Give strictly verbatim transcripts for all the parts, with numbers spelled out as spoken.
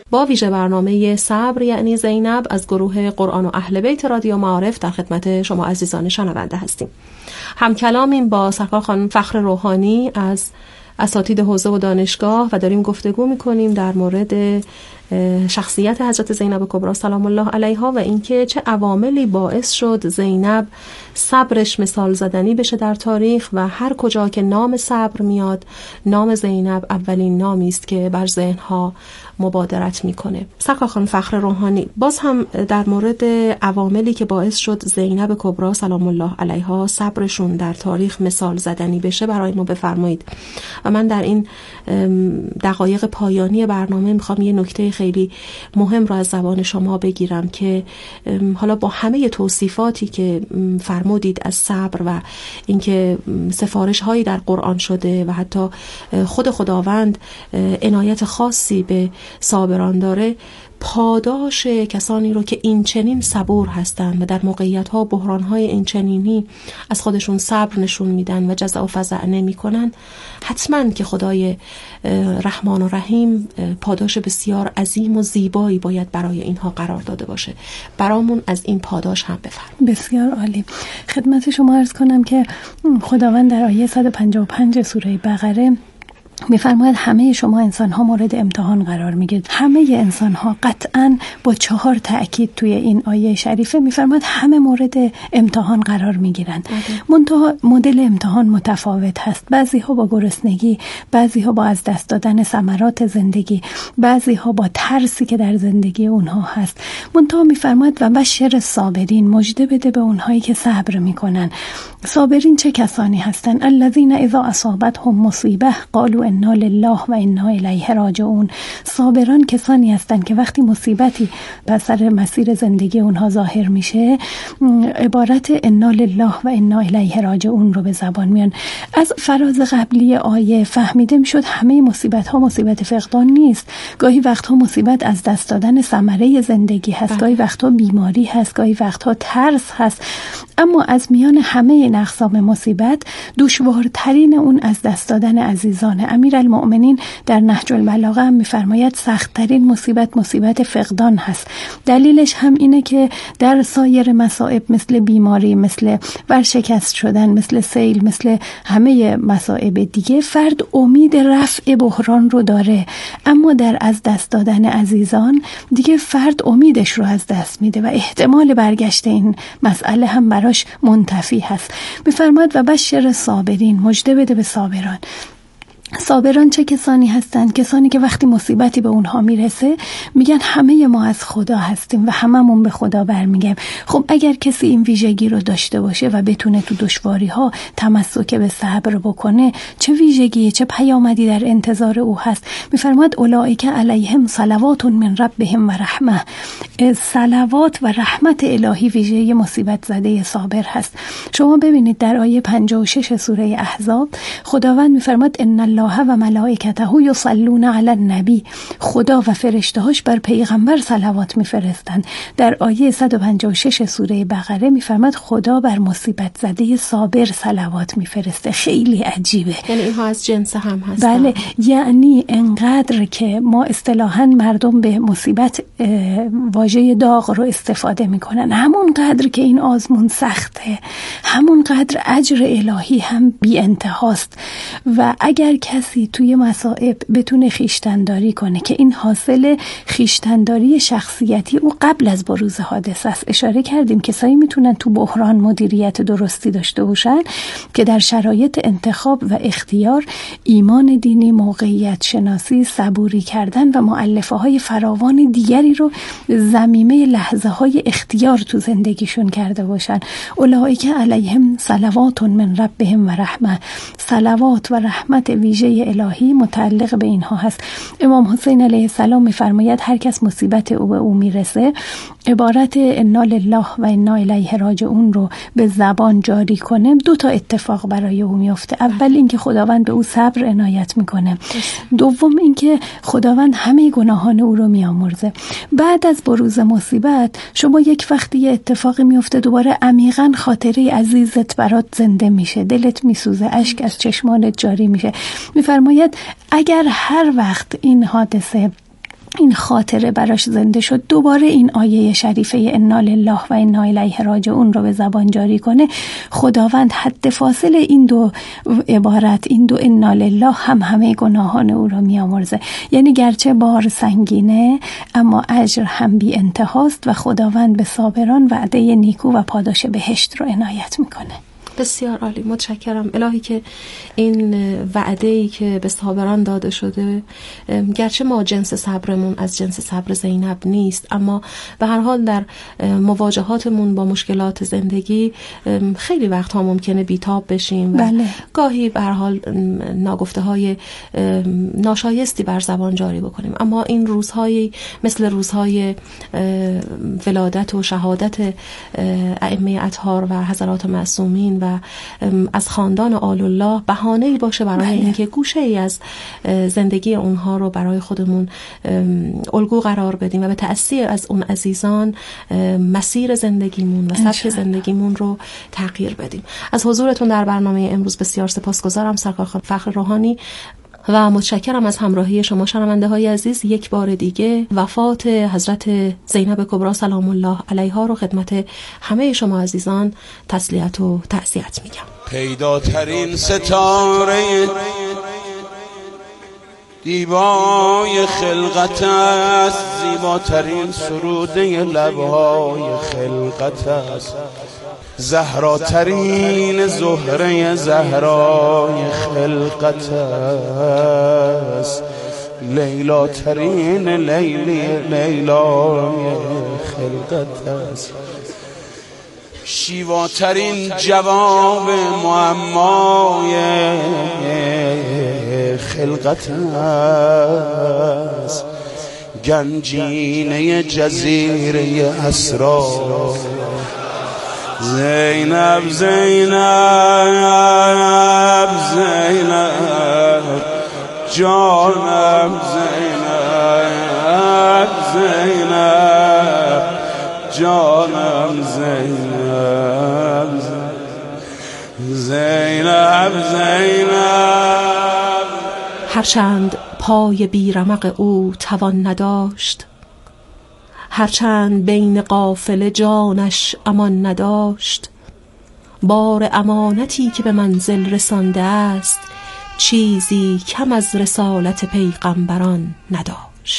با ویژه برنامه صبر یعنی زینب از گروه قرآن و اهل بیت رادیو معارف در خدمت شما عزیزان شنونده هستیم. همکلامیم با سرکار خانم فخر روحانی از اساتید حوزه و دانشگاه و داریم گفتگو میکنیم در مورد شخصیت حضرت زینب کبری سلام الله علیها و اینکه چه عواملی باعث شد زینب صبرش مثال زدنی بشه در تاریخ و هر کجا که نام صبر میاد نام زینب اولین نامی است که بر ذهنها مبادرت میکنه. سرکار خانم فخر روحانی، باز هم در مورد عواملی که باعث شد زینب کبری سلام الله علیها صبرشون در تاریخ مثال زدنی بشه برای ما بفرمایید. و من در این دقایق پایانی برنامه میخوام یه نکته خیلی مهم رو از زبان شما بگیرم که حالا با همه توصیفاتی که فرمودید از صبر و اینکه سفارش هایی در قرآن شده و حتی خود خداوند عنایت خاصی به صابران داره، پاداش کسانی رو که این چنین صبور هستند و در موقعیت ها بحران های این چنینی از خودشون صبر نشون میدن و جزع و فزع نمی کنن، حتما که خدای رحمان و رحیم پاداش بسیار عظیم و زیبایی باید برای اینها قرار داده باشه. برامون از این پاداش هم بفرمایید. بسیار عالی. خدمت شما عرض کنم که خداوند در آیه صد و پنجاه و پنج سوره بقره می‌فرماید همه شما انسان‌ها مورد امتحان قرار می‌گیرید. همه انسان‌ها قطعاً با چهار تأکید توی این آیه شریفه می‌فرماید همه مورد امتحان قرار می‌گیرند. منتها مدل امتحان متفاوت هست. بعضی‌ها با گرسنگی، بعضی‌ها با از دست دادن ثمرات زندگی، بعضی‌ها با ترسی که در زندگی اونها هست. منتها می‌فرماید و بشر صابرین، مژده بده به اونهایی که صبر می‌کنن. صابرین چه کسانی هستند؟ الذین اذا اصابتهم مصیبه قالوا انا لله و انا الیه راجعون. صابران کسانی هستند که وقتی مصیبتی بر سر مسیر زندگی اونها ظاهر میشه، عبارت انا لله و انا الیه راجعون رو به زبان میان. از فراز قبلی آیه فهمیده میشد همه مصیبت ها مصیبت فقدان نیست. گاهی وقتها مصیبت از دست دادن ثمره زندگی هست، گاهی وقتها بیماری هست، گاهی وقتها ترس هست. اما از میان همه این اقسام مصیبت دشوارترین اون از دست دادن عزیزان. امیرالمؤمنین در نهج البلاغه هم میفرماید سخت‌ترین مصیبت مصیبت فقدان هست. دلیلش هم اینه که در سایر مصائب مثل بیماری، مثل ورشکست شدن، مثل سیل، مثل همه مصائب دیگه فرد امید رفع بحران رو داره، اما در از دست دادن عزیزان دیگه فرد امیدش رو از دست میده و احتمال برگشت این مسئله هم براش منتفی هست. میفرماید و بشر صابرین، مژده بده به صابران. صابران چه کسانی هستند؟ کسانی که وقتی مصیبتی به اونها میرسه میگن همه ما از خدا هستیم و هممون به خدا برمیگیم. خب اگر کسی این ویژگی رو داشته باشه و بتونه تو دشواری ها تمسک به صبر بکنه، چه ویژگی، چه پیامدی در انتظار او هست؟ میفرماید اولئک علیهم صلوات من ربهم و رحمه. صلوات و رحمت الهی ویژه مصیبت زده صابر هست. شما ببینید در آیه پنجاه و شش سوره احزاب خداوند میفرماید ان الله و ملائکته یصلون علی النبی. خدا و فرشته‌هاش بر پیغمبر صلوات میفرستند. در آیه صد و پنجاه و شش سوره بقره میفرماید خدا بر مصیبت زده صابر صلوات میفرسته. خیلی عجیبه. یعنی اینها از جنس هم هستن. بله، یعنی انقدر که ما اصطلاحاً مردم به مصیبت واژه داغ رو استفاده میکنن، همون قدر که این آزمون سخته، همون قدر اجر الهی هم بی انتهاست. و اگر کسی توی مصائب بتونه خیشتنداری کنه که این حاصل خیشتنداری شخصیتی او قبل از بروز حادثه است. اشاره کردیم کسایی میتونن تو بحران مدیریت درستی داشته باشن که در شرایط انتخاب و اختیار ایمان دینی، موقعیت شناسی، صبوری کردن و مؤلفه های فراوان دیگری رو ضمیمه لحظه های اختیار تو زندگیشون کرده باشن. اولئک علیهم صلوات من ربهم و رحمه. صلوات و رحمت ویژه الهی متعلق به اینها هست. امام حسین علیه السلام میفرماید هر کس مصیبت او به او میرسه، عبارت انا لله و انا الیه راجعون رو به زبان جاری کنه، دو تا اتفاق برای او میفته. اول اینکه خداوند به او صبر عنایت میکنه، دوم اینکه خداوند همه گناهان او رو میامرزه. بعد از بروز مصیبت شما یک وقتی یه اتفاقی میفته دوباره عمیقاً خاطره عزیزت برات زنده میشه، دلت میسوزه، اشک از چشمانت جاری میشه. میفرماید اگر هر وقت این حادثه این خاطره براش زنده شد، دوباره این آیه شریفه انا لله و انا الیه راجعون رو به زبان جاری کنه، خداوند حد فاصل این دو عبارت، این دو انا لله هم همه گناهان او رو میامرزه. یعنی گرچه بار سنگینه اما اجر هم بی انتهاست و خداوند به صابران وعده نیکو و پاداش بهشت رو عنایت میکنه. بسیار عالی، متشکرم الهی که این وعده‌ای که به صابران داده شده، گرچه ما جنس صبرمون از جنس صبر زینب نیست، اما به هر حال در مواجهاتمون با مشکلات زندگی خیلی وقتها ممکنه بیتاب بشیم و بله. گاهی به هر حال ناگفته‌های ناشایستی بر زبان جاری بکنیم، اما این روزهایی مثل روزهای ولادت و شهادت ائمه اطهار و حضرات معصومین و از خاندان آل الله بهانه‌ای باشه برای اینکه گوشه‌ای از زندگی اونها رو برای خودمون الگو قرار بدیم و به تأثیر از اون عزیزان مسیر زندگیمون و سبک زندگیمون رو تغییر بدیم. از حضورتون در برنامه امروز بسیار سپاسگزارم سرکار خانم فخر روحانی و متشکرم از همراهی شما شنونده های عزیز. یک بار دیگه وفات حضرت زینب کبری سلام الله علیها رو خدمت همه شما عزیزان تسلیت و تعزیت میگم. پیداترین ستاره دیبای خلقت است، زیباترین سروده لبهای خلقت است، زهراترین زهره زهرای خلقت است، لیلاترین لیلی لیلای خلقت است، شیواترین جواب معمای خلقت است، گنجینه جزیره اسرار زینب زینب زینب جانم زینب زینب جانم زینب زینب زینب. هرچند پای بیرمق او توان نداشت، هرچند بین قافله جانش امان نداشت، بار امانتی که به منزل رسانده است چیزی کم از رسالت پیغمبران نداشت.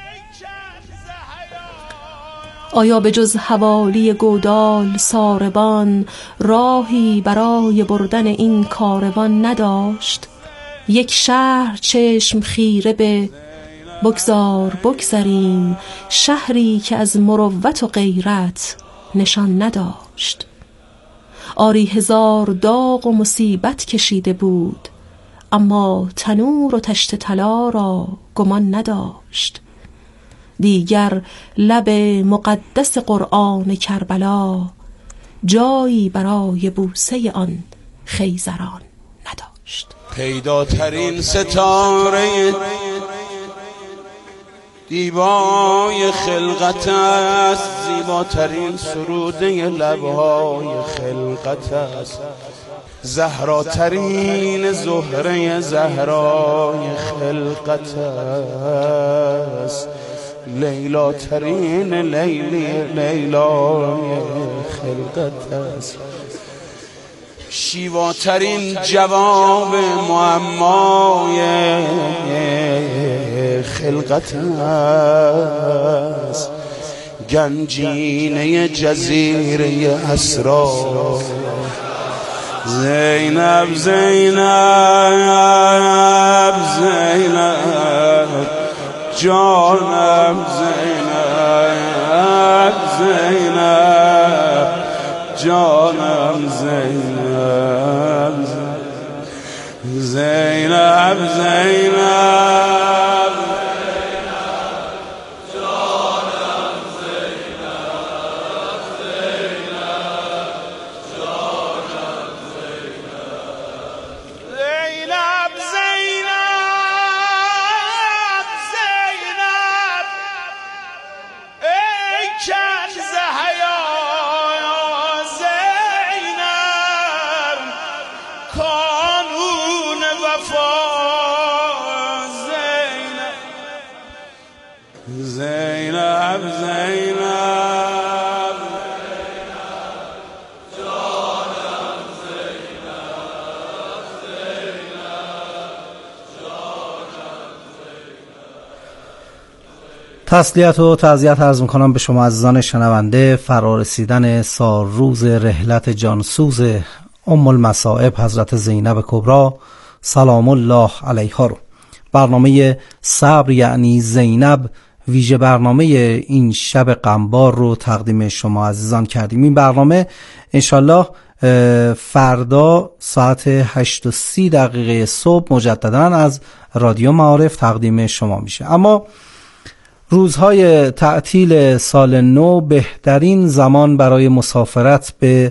آیا به جز حوالی گودال ساربان راهی برای بردن این کاروان نداشت؟ یک شهر چشم خیره به بگذار بگذریم، شهری که از مروت و غیرت نشان نداشت. آری هزار داغ و مصیبت کشیده بود، اما تنور و تشت طلا را گمان نداشت. دیگر لب مقدس قرآن کربلا جایی برای بوسه آن خیزران نداشت. پیداترین ستاره دیبای خلقت است، زیباترین سروده لبهای خلقت است، زهراترین زهره زهرای خلقت است، لیلاترین لیلی لیلای خلقت است، شیواترین جواب معمای خلقت است، گنجینه جزیره اسرار زینب زینب زینب جانم زینب زینب جانم زینب زینب زینب جانم زینب زینب جانم زینب زینب زینب ای کنز حیا زینب کانون وفا زینب زینب جانم زینب زینب جانم زینب. تسلیت و تعزیت عرض میکنم به شما عزیزان شنونده فرارسیدن سالروز رحلت جانسوز ام المصائب حضرت زینب کبری سلام الله علیها رو. برنامه صبر یعنی زینب ویژه برنامه این شب غمبار رو تقدیم شما عزیزان کردیم. این برنامه انشالله فردا ساعت هشت و سی دقیقه صبح مجددا از رادیو معارف تقدیم شما میشه. اما روزهای تعطیل سال نو بهترین زمان برای مسافرت به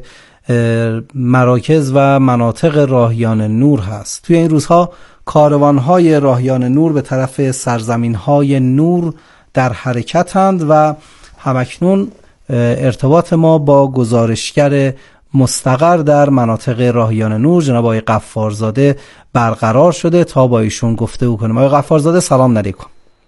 مراکز و مناطق راهیان نور هست. توی این روزها کاروانهای راهیان نور به طرف سرزمینهای نور در حرکتند و همکنون ارتباط ما با گزارشگر مستقر در مناطق راهیان نور جناب آقای غفارزاده برقرار شده تا با ایشون گفتگو کنیم. آقای غفارزاده سلام علیکم.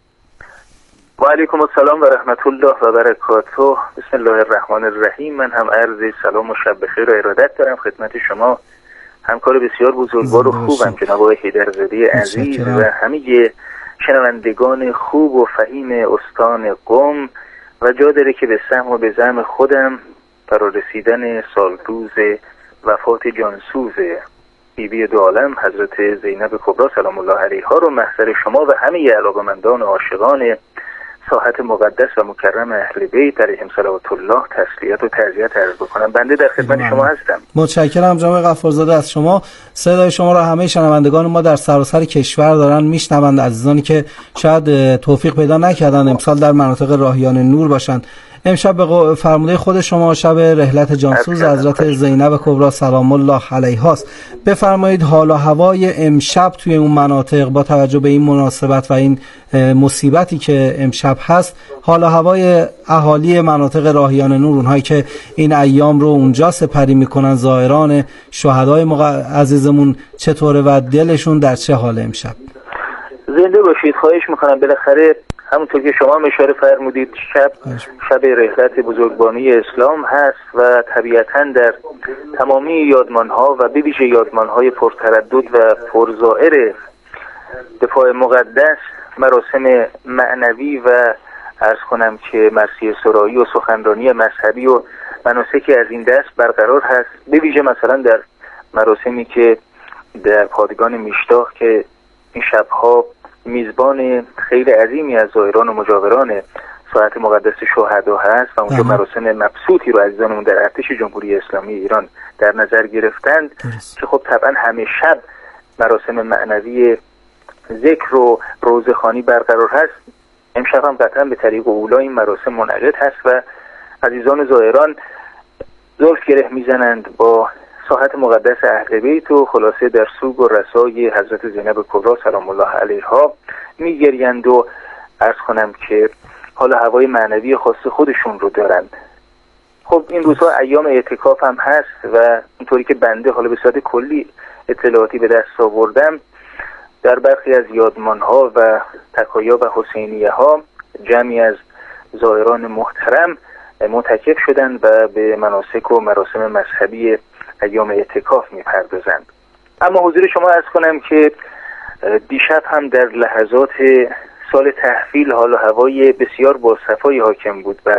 و علیکم السلام و رحمت الله و برکاته. بسم الله الرحمن الرحیم. من هم عرض سلام و شب بخیر و ارادت دارم خدمت شما همکار بسیار بزرگوار و خوبم جناب آقای حیدرزاده عزیز و همه شنوندگان خوب و فهیم استان قم و جا داره که به سهم و به زعم خودم فرارسیدن سالروز وفات جانسوز بیبی دو عالم حضرت زینب کبری سلام الله علیها رو محضر شما و همه علاقه‌مندان و عاشقان ساحت مقدس و مکرم اهل بیت علیهم صلوات الله تسلیت و تعزیت عرض بکنم. بنده در خدمت شما هستم. متشکرم جناب غفارزاده از شما. صدای شما را همه شنوندگان ما در سراسر کشور دارن میشنوند. عزیزانی که شاید توفیق پیدا نکردن امسال در مناطق راهیان نور باشند، امشب به فرموده خود شما شب رحلت جانسوز حضرت زینب کبری سلام الله علیها است. بفرمایید حال و هوای امشب توی اون مناطق با توجه به این مناسبت و این مصیبتی که امشب هست، حال و هوای اهالی مناطق راهیان نور، اونهایی که این ایام رو اونجا سپری میکنن، زائران شهدای مق... عزیزمون چطوره و دلشون در چه حال امشب؟ زنده باشید. خواهش میکنم. بالاخره همونطور که شما هم اشاره فرمودید شب شب رحلت بزرگبانی اسلام هست و طبیعتاً در تمامی یادمان‌ها و به ویژه یادمان‌های پرتردد و پرزائر دفاع مقدس مراسم معنوی و عرض کنم که مرثیه سرایی و سخنرانی مذهبی و مناسکی از این دست برقرار هست. به ویژه مثلا در مراسمی که در پادگان میشتاق که این شب‌ها میزبان خیلی عظیمی از زائران و مجاوران ساحت مقدس شهدا هست و اونجا مراسم مبسوطی رو عزیزانمون در ارتش جمهوری اسلامی ایران در نظر گرفتند که خب طبعا همه شب مراسم معنوی ذکر و روزخوانی برقرار هست. امشب هم قطعا به طریق اولا این مراسم منعقد هست و عزیزان زائران زلف گره میزنند با ساحت مقدس اهل بیت و خلاصه در سوگ و رسای حضرت زینب کبری سلام الله علیها میگریند و عرض کنم که حال هوای معنوی خاص خودشون رو دارند. خب این روزها ایام اعتکاف هم هست و اینطوری که بنده حالا به صورت کلی اطلاعاتی به دست آوردم، در برخی از یادمان‌ها و تکایا و حسینیه ها جمعی از زائران محترم معتکف شدند و به مناسک و مراسم مذهبی ایام اعتکاف میپردازند. اما حضور شما عرض کنم که دیشب هم در لحظات سال تحویل حال و هوای بسیار باصفایی حاکم بود بر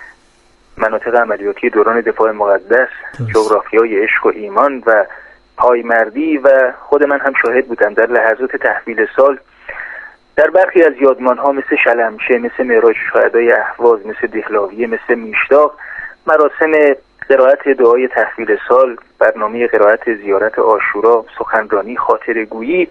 مناطق عملیاتی دوران دفاع مقدس، جغرافیای عشق و ایمان و پایمردی و خود من هم شاهد بودم در لحظات تحویل سال در برخی از یادمان‌ها مثل شلمشه، مثل معراج شهدای اهواز، مثل دهلاویه، مثل میشتاق مراسم قرائت دعای تحویل سال، برنامه قرائت زیارت عاشورا، سخنرانی، خاطره‌گویی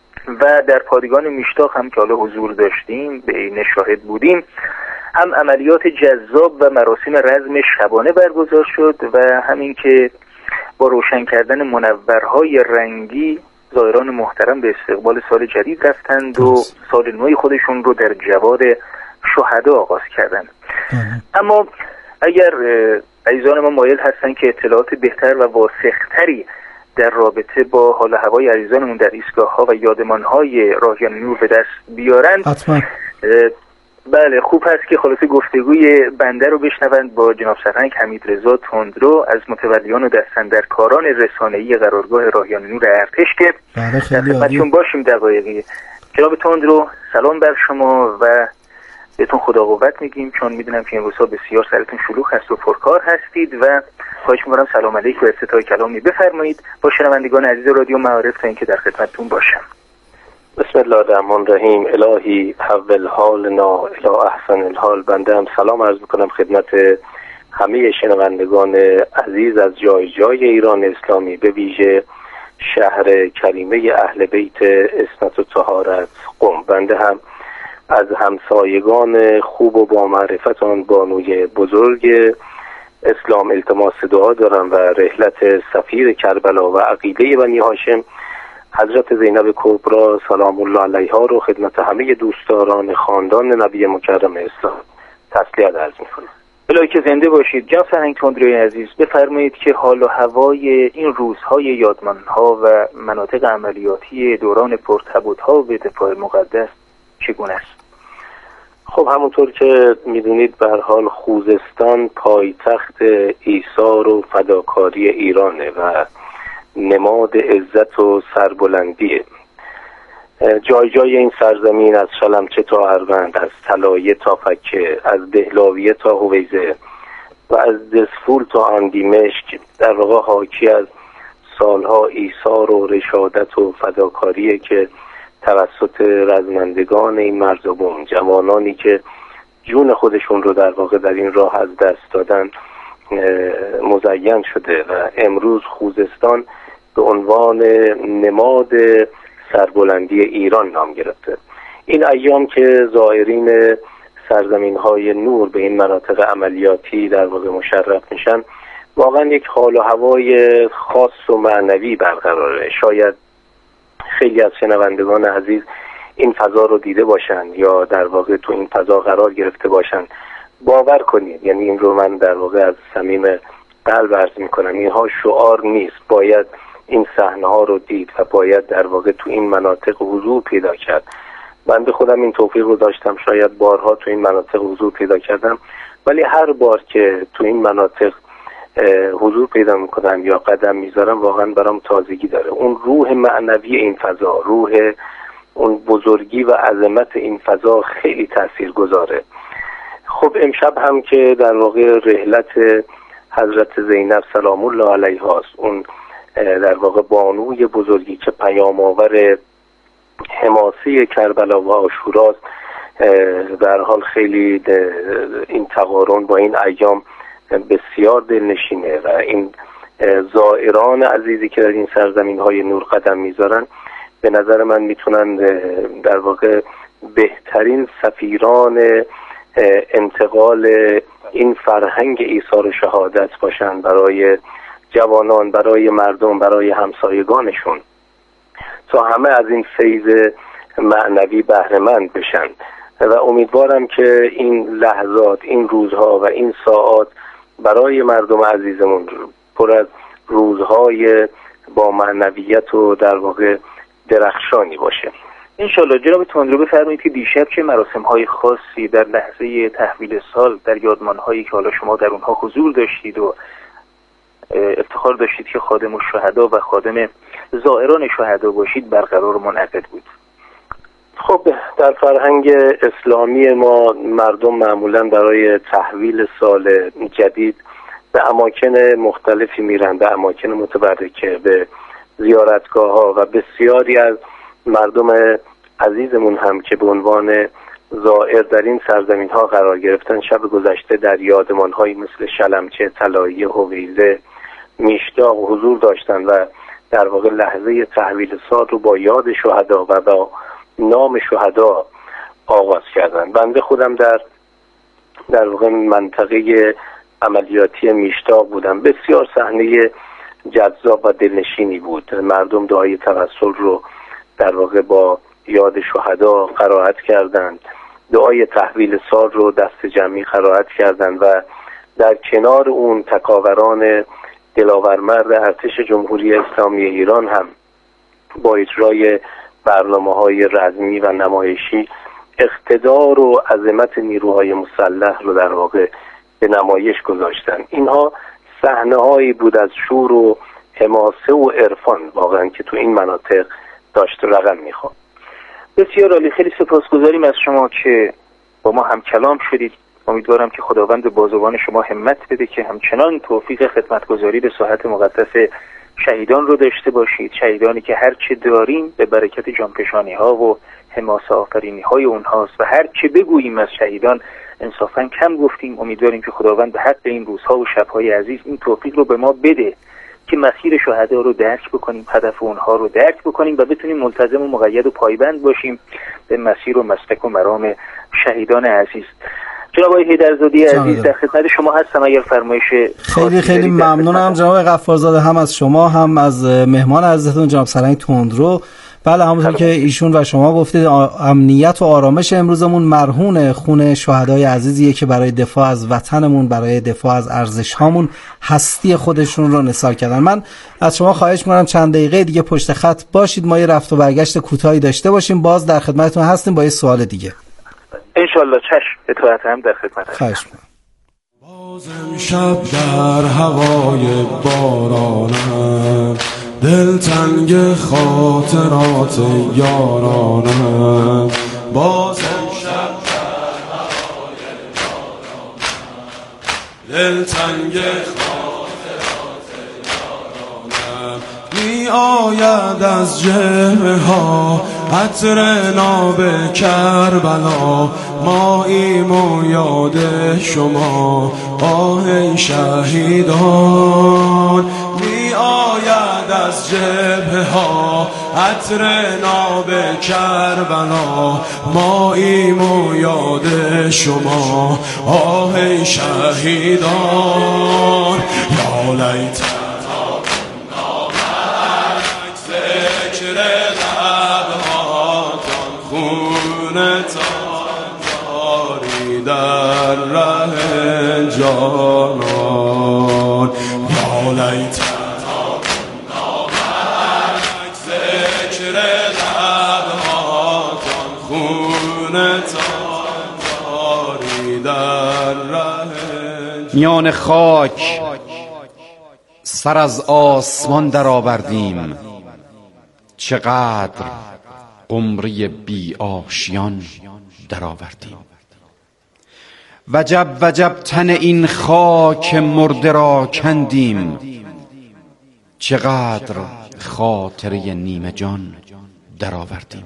و در پادگان میشتاق هم که حالا حضور داشتیم به عین شاهد بودیم هم عملیات جذاب و مراسم رزم شبانه برگزار شد و همین که با روشن کردن منورهای رنگی زائران محترم به استقبال سال جدید رفتند و سال نوی خودشون رو در جوار شهدا آغاز کردند. اما اگر عزیزان ما مایل هستن که اطلاعات بهتر و واسختری در رابطه با حال هوای عزیزانمون در ایستگاه ها و یادمان های راهیان نور به دست بیارن، بله، خوب هست که خلاصه گفتگوی بنده رو بشنوند با جناب سرهنگ حمیدرضا تندرو از متولیان و دستاندرکاران رسانه‌ای قرارگاه راهیان نور ارتش که بله خیلی خدمتتون باشیم دقایقی. جناب تندرو سلام بر شما و بهتون خدا قوت میگیم، چون میدونم که این روزها بسیار سرتون شلوغ هست و پرکار هستید و خواهش می‌کنم سلام علیک و افتتاح کلامی بفرمایید با شنوندگان عزیز رادیو معارف تا اینکه در خدمتتون باشم. بسم الله الرحمن الرحیم. الهی حول حالنا الی احسن الحال. بنده هم سلام عرض میکنم خدمت همه شنوندگان عزیز از جای جای ایران اسلامی، به ویژه شهر کریمه اهل بیت عصمت و طهارت قم. بنده هم از همسایگان خوب و با معرفت آن بانوی بزرگ اسلام التماس دعا دارم و رحلت سفیر کربلا و عقیده بنی هاشم حضرت زینب کبری سلام الله علیها رو خدمت همه دوستداران خاندان نبی مکرم اسلام تسلیت عرض می‌کنم. الهی که زنده باشید. جناب سرهنگ تندروی عزیز بفرمایید که حال و هوای این روزهای یادمان‌ها و مناطق عملیاتی دوران پرتبوت‌ها و دفاع مقدس چگونه است؟ خب همونطور که میدونید به هر حال خوزستان پایتخت ایثار و فداکاری ایرانه و نماد عزت و سربلندیه. جای جای این سرزمین از شلمچه تا اروند، از طلایه تا فکه، از دهلاویه تا هویزه و از دسفول تا اندیمشک در واقع حاکی از سالها ایثار و رشادت و فداکاریه که توسط رزمندگان این مرزبون، جوانانی که جون خودشون رو در واقع در این راه از دست دادن مزین شده و امروز خوزستان به عنوان نماد سربلندی ایران نام گرفته. این ایام که زائرین سرزمین های نور به این مناطق عملیاتی در واقع مشرف میشن، واقعا یک حال و هوای خاص و معنوی برقراره. شاید خیلی از شنوندگان عزیز این فضا رو دیده باشن یا در واقع تو این فضا قرار گرفته باشن. باور کنید، یعنی این رو من در واقع از صمیم قلب عرض میکنم، اینها شعار نیست، باید این صحنه ها رو دید و باید در واقع تو این مناطق حضور پیدا کرد. بنده خودم این توفیق رو داشتم، شاید بارها تو این مناطق حضور پیدا کردم، ولی هر بار که تو این مناطق حضور پیدا میکنم یا قدم میذارم واقعا برام تازگی داره. اون روح معنوی این فضا، روح اون بزرگی و عظمت این فضا خیلی تأثیر گذاره. خب امشب هم که در واقع رحلت حضرت زینب سلام الله علیها است، اون در واقع بانوی بزرگی که پیام آور حماسه کربلا و عاشوراست، در حال خیلی این تقارن با این ایام بسیار دلنشینه و این زائران عزیزی که در این سرزمین های نور قدم میذارن به نظر من میتونن در واقع بهترین سفیران انتقال این فرهنگ ایثار و شهادت باشن برای جوانان، برای مردم، برای همسایگانشون، تا همه از این فیض معنوی بهره مند بشن. و امیدوارم که این لحظات، این روزها و این ساعات برای مردم عزیزمون پر از روزهای با معنویت و در واقع درخشانی باشه. انشالله. جناب تندرو بفرمایید که دیشب چه مراسم‌های خاصی در لحظه تحویل سال در یادمان‌هایی که حالا شما در اونها حضور داشتید و افتخار داشتید که خادم الشهدا و خادم زائران شهدا باشید برقرار منعقد بود؟ خب در فرهنگ اسلامی ما مردم معمولا برای تحویل سال جدید به اماکن مختلفی میرن، به اماکن متبرکه، به زیارتگاه ها و بسیاری از مردم عزیزمون هم که به عنوان زائر در این سرزمین ها قرار گرفتن شب گذشته در یادمان هایی مثل شلمچه، طلایه، هویزه، میشتاق حضور داشتن و در واقع لحظه تحویل سال رو با یاد شهدا و با نام شهدا آغاز کردن. بنده خودم در در واقع منطقه عملیاتی میشتاق بودم. بسیار صحنه جذاب و دلنشینی بود. مردم دعای توسل رو در واقع با یاد شهدا قرائت کردند، دعای تحویل سال رو دست جمعی قرائت کردند و در کنار اون تکاوران دلاورمرد ارتش جمهوری اسلامی ایران هم با اجرای برنامه‌های رزمی و نمایشی اقتدار و عظمت نیروهای مسلح رو در واقع به نمایش گذاشتن. اینها صحنه‌هایی بود از شور و حماسه و عرفان واقعا که تو این مناطق داشت رقم میخواد. بسیار عالی، خیلی سپاسگزاریم از شما که با ما هم کلام شدید. امیدوارم که خداوند بازوان شما همت بده که همچنان توفیق خدمتگزاری به ساحت مقدس شهیدان رو داشته باشید، شهیدانی که هر چه داریم به برکت جانفشانی ها و حماسه آفرینی های اونهاست و هر چه بگوییم از شهیدان انصافا کم گفتیم. امیدواریم که خداوند به حق این روزها و شبهای عزیز این توفیق رو به ما بده که مسیر شهدا رو درک بکنیم، هدف اونها رو درک بکنیم و بتونیم ملتزم و مقید و پایبند باشیم به مسیر و مسلک و مرام شهیدان عزیز. جناب آقای حیدرزاده عزیز در خدمت شما هستم. اگر فرمایش خیلی خیلی ممنونم جناب غفارزاده، هم از شما هم از مهمان عزیزتون جناب سرنگ تندرو. بله، همونطور که ایشون و شما گفتید امنیت و آرامش امروزمون مرهون خون شهدای عزیزیه که برای دفاع از وطنمون، برای دفاع از ارزش‌هامون هستی خودشون رو نثار کردن. من از شما خواهش می‌کنم چند دقیقه دیگه پشت خط باشید، ما یه رفت و برگشت کوتاهی داشته باشیم، باز در خدمتتون هستیم با یه سوال دیگه. انشالله. چشم، اطاعت هم در خدمت هستم. خواهش می‌کنم. باز امشب در هوای بارانم، دلتنگ خاطرات یارانم. باز امشب در هوای بارانم، دلتنگ خاطرات یارانم. می آید از جبهه ها عطر ناب کربلا، ماییم و یاد شما آه شهیدان. می آید از جبهه ها عطر ناب کربلا، ماییم و یاد شما آه شهیدان. یا لیت در ره جانان، یا لیتنا نامک ذکر لبهاتان، خونتان جاری در ره. میان خاک سر از آسمان در آوردیم، چقدر قمری بی آشیان در آوردیم. وجب وجب تن این خاک مرده را کندیم، چقدر خاطره نیمه جان در آوردیم.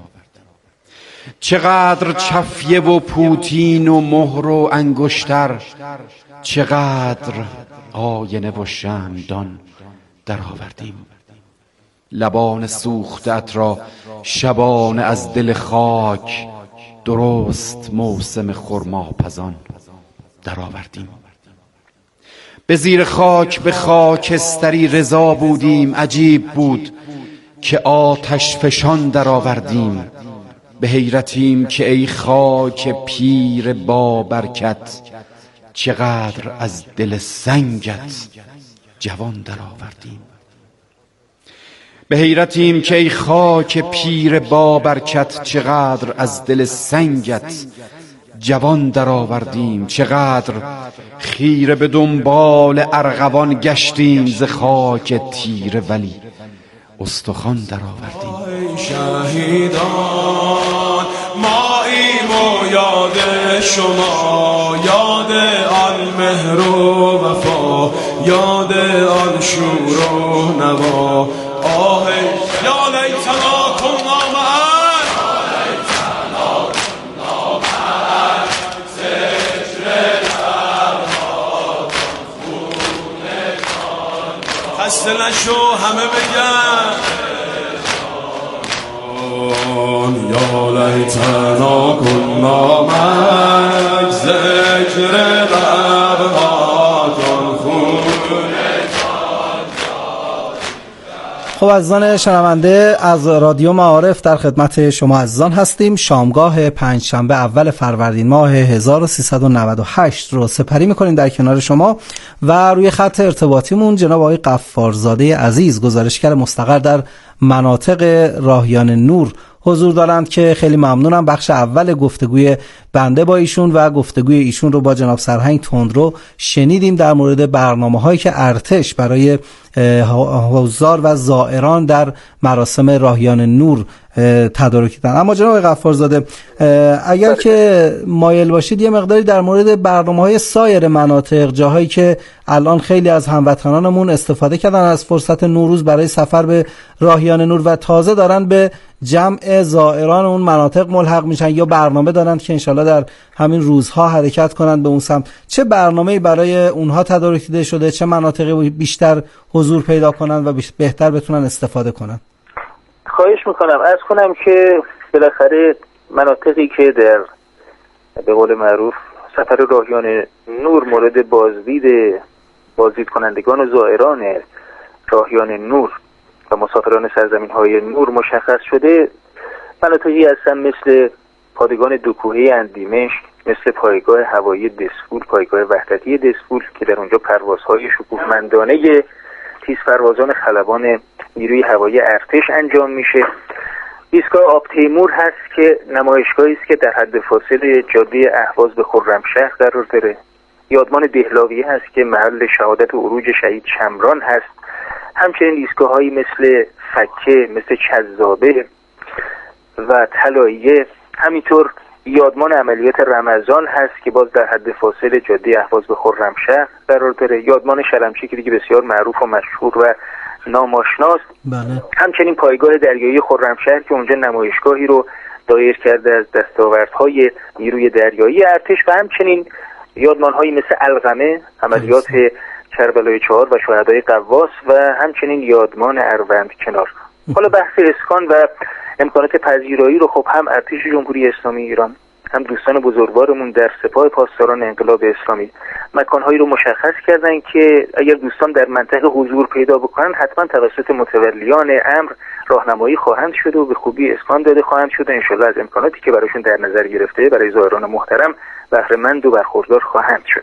چقدر چفیه و پوتین و مهر و انگشتر، چقدر آینه و شمعدان در آوردیم. لبان سوخته‌ات را شبانه از دل خاک، درست موسم خرماپزان در آوردیم. به زیر خاک به خاکستری رضا بودیم، عجیب بود که آتش فشان در آوردیم. به حیرتیم که ای خاک پیر با برکت، چقدر از دل سنگت جوان در آوردیم. به حیرتیم که ای خاک پیر با برکت، چقدر از دل سنگت جوان در آوردیم. چقدر خیره به دنبال ارغوان گشتیم، ز خاک تیره ولی استخوان در آوردیم. شهیدان ماییم و یاد شما، یاد آن مهر و وفا، یاد آن شور و نوا. آه یا لیتنا کنا معا، یا لیتنا کنا معا، ذکر لبهاتان خونتان. خسته نشو همه بگن یا لیتنا کنا معا، ذکر لبهاتان خونتان. خب عزیزان شنونده، از رادیو معارف در خدمت شما عزیزان هستیم. شامگاه پنجشنبه اول فروردین ماه هزار و سیصد و نود و هشت رو سپری میکنیم در کنار شما و روی خط ارتباطیمون جناب آقای غفارزاده عزیز، گزارشگر مستقر در مناطق راهیان نور حضور دارند که خیلی ممنونم. بخش اول گفتگوی بنده با ایشون و گفتگوی ایشون رو با جناب سرهنگ تندرو شنیدیم در مورد برنامه‌هایی که ارتش برای حضار و زائران در مراسم راهیان نور تدارک کردن. اما جناب غفارزاده، اگر که مایل باشید یه مقداری در مورد برنامه‌های سایر مناطق، جاهایی که الان خیلی از هموطنانمون استفاده کردن از فرصت نوروز برای سفر به راهیان نور و تازه دارن به جمع زائران اون مناطق ملحق میشن یا برنامه دارن که انشالله در همین روزها حرکت کنند به اون سمت، چه برنامه‌ای برای اونها تدارک دیده شده؟ چه مناطقی بیشتر حضور پیدا کنن و بهتر بتونن استفاده کنن؟ خواهش میکنم عرض کنم که بالاخره مناطقی که در به قول معروف سفر راهیان نور مورد بازدید بازدید کنندگان و زائران راهیان نور و مسافران سرزمین های نور مشخص شده، مناطقی هستن مثل پادگان دوکوهه اندیمشک، مثل پایگاه هوایی دسفول، پایگاه وحدتی دسفول که در اونجا پروازهای شکوفمندانه تیز پروازان خلبان نیروی هوایی ارتش انجام میشه. ایستگاه آب تیمور هست که نمایشگاهی است که در حد فاصل جاده اهواز به خرمشهر قرار داره. یادمان دهلاویه هست که محل شهادت و عروج شهید شمران هست. همچنین ایستگاه‌هایی مثل فکه، مثل چذابه و طلاییه. همینطور یادمان عملیات رمضان هست که باز در حد فاصل جاده اهواز به خرمشهر قرار داره. یادمان شلمچی که دیگه بسیار معروف و مشهور و ناماشناست. بله. همچنین پایگاه دریایی خرمشهر که اونجا نمایشگاهی رو دایر کرده از دستاوردهای نیروی دریایی ارتش و همچنین یادمان‌هایی مثل القمه، عملیات کربلای چهار و شهدای قواس و همچنین یادمان اروند کنار. حالا بحث اسکان و امکانات پذیرایی رو خب هم ارتش جمهوری اسلامی ایران، هم دوستان بزرگوارمون در سپاه پاسداران انقلاب اسلامی مکانهایی رو مشخص کردن که اگر دوستان در منطقه حضور پیدا بکنن حتما توسط متولیان امر راهنمایی خواهند شد و به خوبی اسکان داده خواهند شد و انشالله از امکاناتی که براشون در نظر گرفته برای زائران محترم بهره‌مند و برخوردار خواهند شد.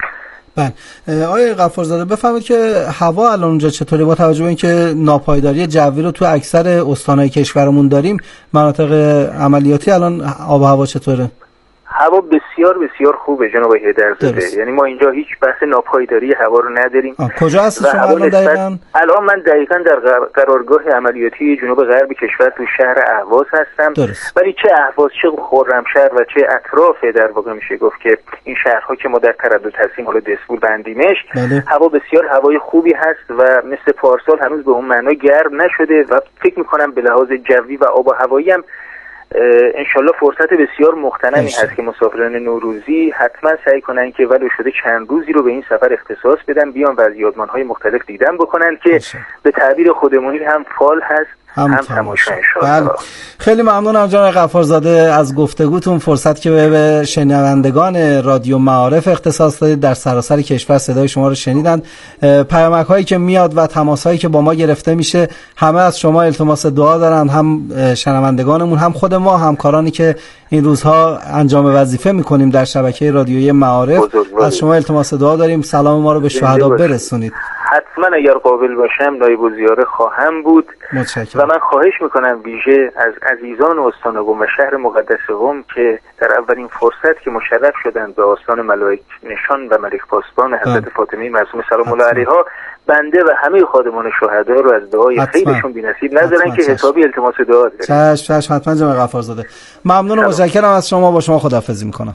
بله. آقای غفارزاده بفرمایید که هوا الان اونجا چطوره؟ با توجه به اینکه ناپایداری جوی رو تو اکثر استان‌های کشورمون داریم، مناطق عملیاتی الان آب و هوا چطوره؟ هوا بسیار بسیار خوبه جناب هیدرزاده، یعنی ما اینجا هیچ بحث ناپایداری هوا رو نداریم. کجا هستی شما الان دقیقاً؟ الان من دقیقاً در قرارگاه عملیاتی جنوب غرب کشور تو شهر اهواز هستم. درست. ولی چه اهواز چه خرمشهر و چه اطراف در واقع میشه گفت که این شهرها که ما در تردد هستیم، حالا دسفول و اندیمشک، بله. هوا بسیار هوای خوبی هست و مثل پارسال هنوز به اون معنا گرم نشده و فکر می‌کنم به لحاظ جوی و آب و هوایی هم انشالله فرصت بسیار مغتنمی هست که مسافران نوروزی حتما سعی کنن که ولو شده چند روزی رو به این سفر اختصاص بدن، بیان و از یادمان‌های مختلف دیدن بکنن که به تعبیر خودمونی هم فال هست هم, هم تماشا انشالله. خیلی ممنونم جناب غفارزاده از گفتگوتون، فرصت که به شنوندگان رادیو معارف اختصاص دادید. در سراسر کشور صدای شما رو شنیدن، پیامک هایی که میاد و تماس هایی که با ما گرفته میشه، همه از شما التماس دعا دارن، هم شنوندگانمون هم خود ما همکارانی که این روزها انجام وظیفه میکنیم در شبکه رادیویی معارف از شما التماس دعا داریم. سلام ما رو به شهدا برسونید. حتما اگر قابل باشم نایب الزیاره خواهم بود. متشکرم. و من خواهش میکنم ویژه از عزیزان استان قم و شهر مقدس قم که در اولین فرصت که مشرف شدند به آستان ملائک نشان و ملک پاسبان حضرت فاطمه معصومه سلام الله علیها، بنده و همه خادمان شهدا رو از دعای خیرشون بی‌نصیب نذارن که حسابی التماس دعا دارن. چشم چشم حتما جناب غفارزاده. ممنون و متشکرم از شما. با شما خداحافظی میکنم.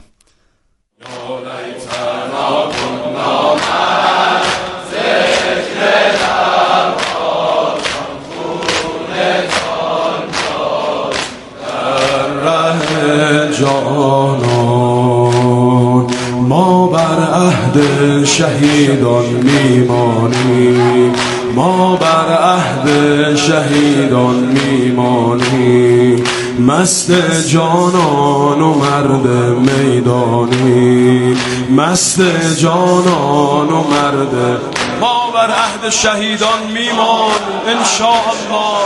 جانان ما بر عهد شهیدان میمانیم، ما بر عهد شهیدان میمانیم، مست جانان و مرد میدانیم، مست جانان و مرد. ما بر عهد شهیدان میمان انشاءالله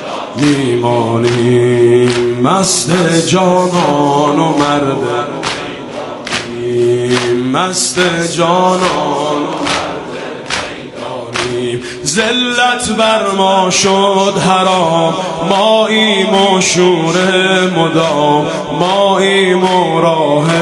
میمانیم، مست جانان و مرد، مست جانان و مرد، بودیم، ذلت بر ما شد حرام، ماییم و شور مدام، ماییم و راه